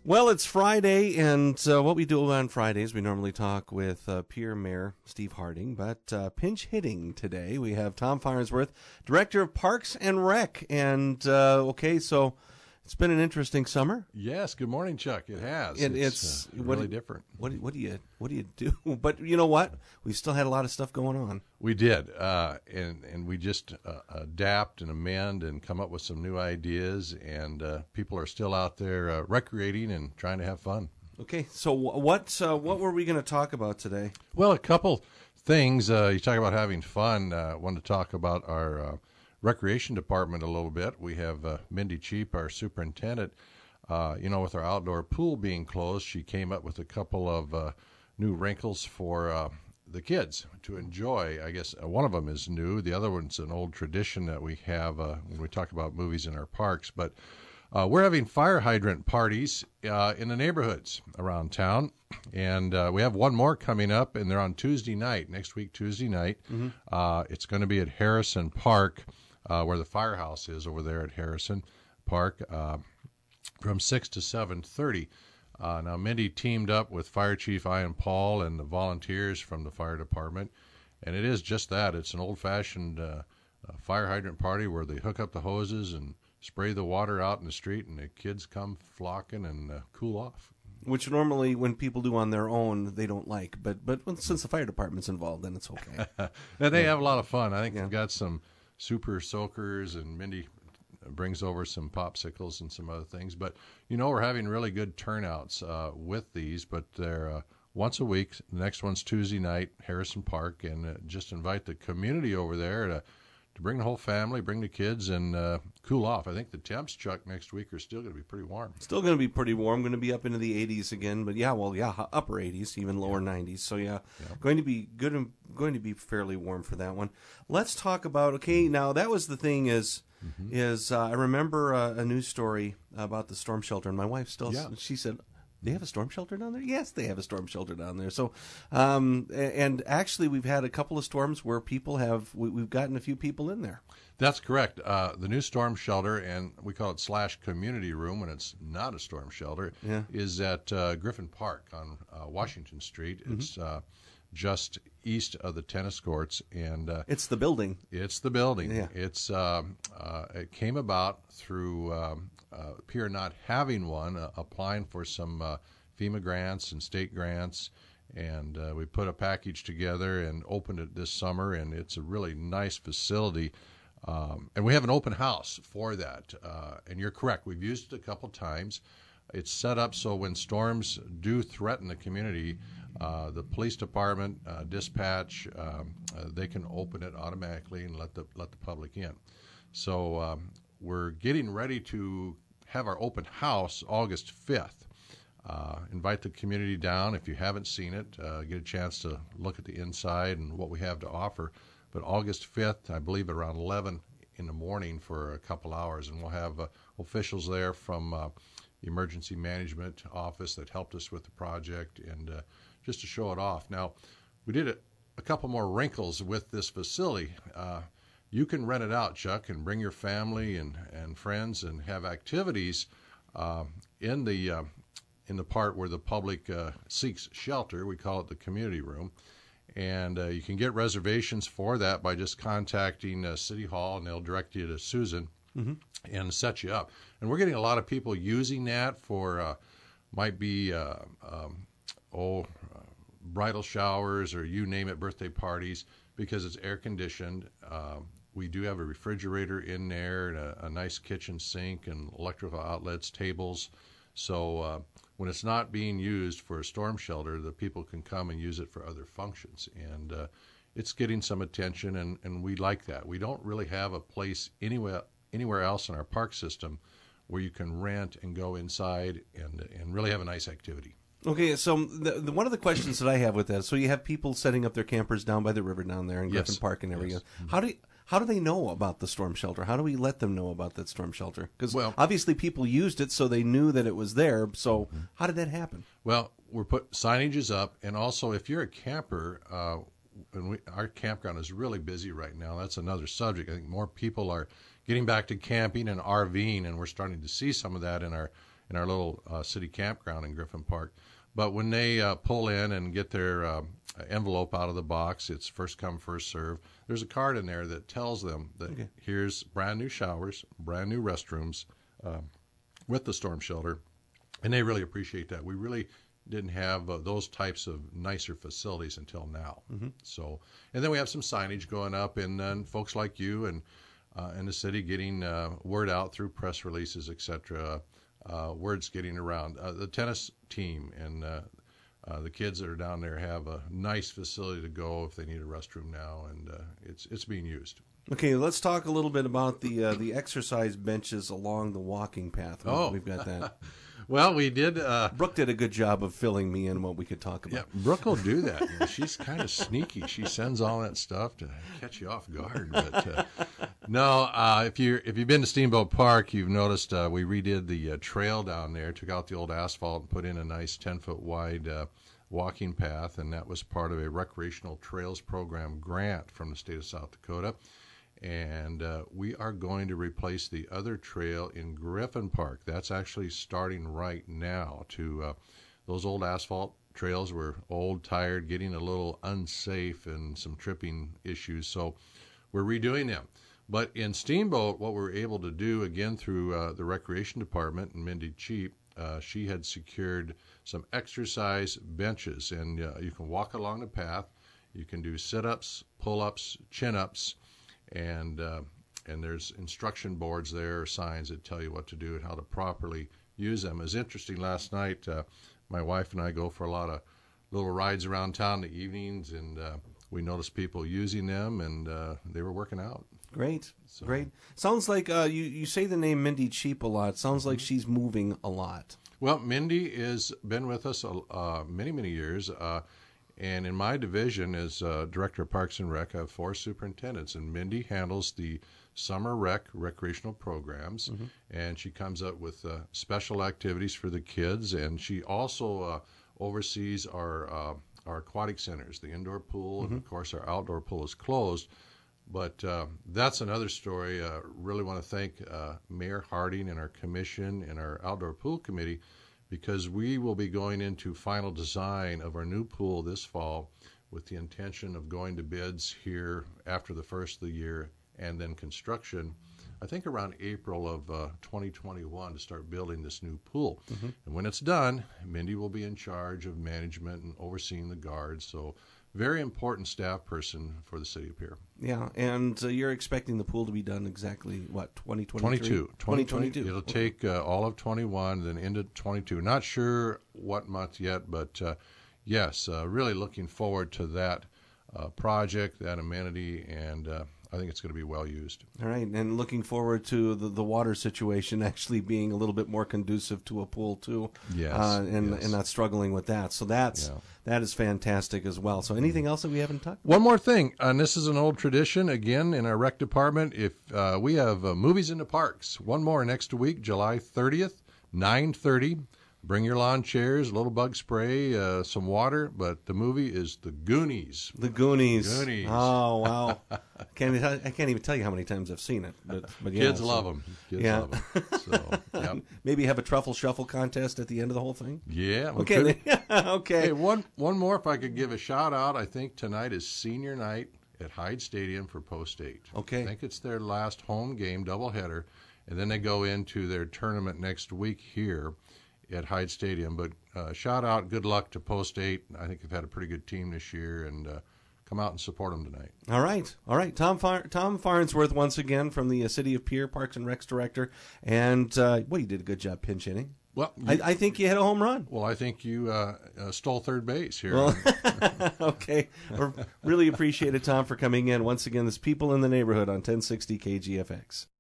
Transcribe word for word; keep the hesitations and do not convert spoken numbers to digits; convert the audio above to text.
Well, it's Friday, and uh, what we do on Fridays, we normally talk with uh, Peer Mayor Steve Harding, but uh, pinch hitting today, we have Tom Farnsworth, Director of Parks and Rec. And, uh, okay, so it's been an interesting summer. Yes, good morning, Chuck. It has. It, it's it's uh, what, really different. What, what do you what do you do? But you know what? We've still had a lot of stuff going on. We did, uh, and and we just uh, adapt and amend and come up with some new ideas, and uh, people are still out there uh, recreating and trying to have fun. Okay, so what uh, what were we going to talk about today? Well, a couple things. Uh, you talk about having fun. I uh, want to talk about our uh, recreation department a little bit. We have uh, Mindy Cheap, our superintendent. Uh, you know, with our outdoor pool being closed, she came up with a couple of uh, new wrinkles for uh, the kids to enjoy. I guess uh, one of them is new. The other one's an old tradition that we have uh, when we talk about movies in our parks. But uh, we're having fire hydrant parties uh, in the neighborhoods around town. And uh, we have one more coming up, and they're on Tuesday night, next week, Tuesday night. Mm-hmm. Uh, it's going to be at Harrison Park, uh, where the firehouse is over there at Harrison Park. Uh, from six to seven thirty. Uh, now, Mindy teamed up with Fire Chief Ian Paul and the volunteers from the fire department, and it is just that. It's an old-fashioned uh, uh, fire hydrant party where they hook up the hoses and spray the water out in the street, and the kids come flocking and uh, cool off. Which normally, when people do on their own, they don't like. But but when, since the fire department's involved, then it's okay. And they yeah. have a lot of fun. I think yeah. they've got some super soakers, and Mindy brings over some popsicles and some other things. But, you know, we're having really good turnouts uh, with these, but they're uh, once a week. The next one's Tuesday night, Harrison Park, and uh, just invite the community over there to, to bring the whole family, bring the kids, and uh, cool off. I think the temps, Chuck, next week are still going to be pretty warm. Still going to be pretty warm, going to be up into the eighties again, but yeah, well, yeah, upper eighties, even lower yeah. nineties. So, yeah, yeah, going to be good and going to be fairly warm for that one. Let's talk about, okay, now that was the thing is, Mm-hmm. is uh, I remember uh, a news story about the storm shelter, and my wife still, yeah. she said, they have a storm shelter down there? Yes, they have a storm shelter down there. So, um, and actually we've had a couple of storms where people have, we, we've gotten a few people in there. That's correct. Uh, the new storm shelter, and we call it slash community room when it's not a storm shelter, yeah. is at uh, Griffin Park on uh, Washington Street. Mm-hmm. It's uh, just east of the tennis courts, and uh, it's the building. It's the building. Yeah. It's um, uh, it came about through um, uh, Pier not having one, uh, applying for some uh, FEMA grants and state grants, and uh, we put a package together and opened it this summer, and it's a really nice facility. Um, and we have an open house for that. Uh, and you're correct. We've used it a couple times. It's set up so when storms do threaten the community, uh, the police department, uh, dispatch, um, uh, they can open it automatically and let the let the public in. So um, we're getting ready to have our open house August fifth. Uh, invite the community down. If you haven't seen it, uh, get a chance to look at the inside and what we have to offer. But August fifth, I believe, around eleven in the morning for a couple hours, and we'll have uh, officials there from uh, the emergency management office that helped us with the project, and uh, just to show it off. Now, we did a, a couple more wrinkles with this facility. Uh, you can rent it out, Chuck, and bring your family and, and friends and have activities uh, in the uh, in the part where the public uh, seeks shelter. We call it the community room. And uh, you can get reservations for that by just contacting uh, City Hall, and they'll direct you to Susan mm-hmm. and set you up. And we're getting a lot of people using that for, uh, might be, uh, um, oh, uh, bridal showers or you name it, birthday parties, because it's air conditioned. Uh, we do have a refrigerator in there and a, a nice kitchen sink and electrical outlets, tables. So uh, when it's not being used for a storm shelter, the people can come and use it for other functions. And uh, it's getting some attention, and, and we like that. We don't really have a place anywhere anywhere else in our park system where you can rent and go inside and and really have a nice activity. Okay, so the, the, one of the questions that I have with that, so you have people setting up their campers down by the river down there in Griffin yes. Park and everything. Yes. Mm-hmm. How do you, how do they know about the storm shelter? How do we let them know about that storm shelter? Because well, obviously people used it, so they knew that it was there. So mm-hmm. how did that happen? Well, we're put signages up, and also if you're a camper, uh, and we, our campground is really busy right now. That's another subject. I think more people are getting back to camping and RVing, and we're starting to see some of that in our in our little uh, city campground in Griffin Park. But when they uh, pull in and get their uh, envelope out of the box, it's first come, first serve. There's a card in there that tells them that okay. here's brand new showers, brand new restrooms uh, with the storm shelter, and they really appreciate that. We really didn't have uh, those types of nicer facilities until now. Mm-hmm. So, and then we have some signage going up, and then folks like you and uh, in the city getting uh, word out through press releases, et cetera. Uh, words getting around. Uh, the tennis team and uh, uh, the kids that are down there have a nice facility to go if they need a restroom now, and uh, it's it's being used. Okay, let's talk a little bit about the uh, the exercise benches along the walking path. Oh, we've got that. Well, we did. Uh, Brooke did a good job of filling me in what we could talk about. Yeah, Brooke will do that. You know, she's kind of sneaky. She sends all that stuff to catch you off guard. But uh, no, uh, if you if you've been to Steamboat Park, you've noticed uh, we redid the uh, trail down there, took out the old asphalt, and put in a nice ten foot wide uh, walking path, and that was part of a recreational trails program grant from the state of South Dakota. And uh, we are going to replace the other trail in Griffin Park. That's actually starting right now. To uh, those old asphalt trails were old, tired, getting a little unsafe, and some tripping issues. So we're redoing them. But in Steamboat, what we're able to do, again, through uh, the Recreation Department and Mindy Cheap, uh, she had secured some exercise benches. And uh, you can walk along the path. You can do sit-ups, pull-ups, chin-ups. And uh, and there's instruction boards there, signs that tell you what to do and how to properly use them. It was interesting last night. Uh, my wife and I go for a lot of little rides around town in the evenings, and uh, we noticed people using them, and uh, they were working out. Great, so. Great. Sounds like uh, you, you say the name Mindy Cheap a lot. Sounds like she's moving a lot. Well, Mindy has been with us uh, many, many years. Uh, And in my division as uh, Director of Parks and Rec, I have four superintendents, and Mindy handles the summer rec recreational programs, mm-hmm. and she comes up with uh, special activities for the kids, and she also uh, oversees our uh, our aquatic centers, the indoor pool, mm-hmm. and of course our outdoor pool is closed. But uh, that's another story. I uh, really want to thank uh, Mayor Harding and our commission and our outdoor pool committee, because we will be going into final design of our new pool this fall with the intention of going to bids here after the first of the year, and then construction, I think around April of uh, twenty twenty-one, to start building this new pool. Mm-hmm. And when it's done, Mindy will be in charge of management and overseeing the guards. So very important staff person for the city of Pierre. Yeah, and uh, you're expecting the pool to be done exactly, what, twenty twenty-three? twenty-two. twenty twenty-two. It'll take uh, all of twenty-one, then into twenty-two. Not sure what month yet, but uh, yes, uh, really looking forward to that uh, project, that amenity, and uh, I think it's going to be well used. All right, and looking forward to the, the water situation actually being a little bit more conducive to a pool too. Yes, uh, and yes. and not struggling with that. So that's yeah. that is fantastic as well. So anything else that we haven't talked about? One more thing, and this is an old tradition again in our rec department. If uh, we have uh, movies in the parks, one more next week, July thirtieth, nine thirty. Bring your lawn chairs, a little bug spray, uh, some water, but the movie is The Goonies. The Goonies. Goonies. Oh, wow. can't, I can't even tell you how many times I've seen it. But, but yeah, Kids so, love them. Kids yeah. love them. So, yep. Maybe have a truffle shuffle contest at the end of the whole thing? Yeah. Okay. okay. Hey, one, one more, if I could give a shout out. I think tonight is senior night at Hyde Stadium for Post eight. Okay. I think it's their last home game, doubleheader, and then they go into their tournament next week here at Hyde Stadium. But uh, shout out, good luck to Post eight. I think they've had a pretty good team this year, and uh, come out and support them tonight. All right. All right. Tom Far- Tom Farnsworth once again from the uh, City of Pierre Parks and Recs Director. And, uh, well, you did a good job pinch hitting. Well, you, I, I think you hit a home run. Well, I think you uh, uh, stole third base here. Well, okay. We're really appreciate it, Tom, for coming in. Once again, this People in the Neighborhood on ten sixty K G F X.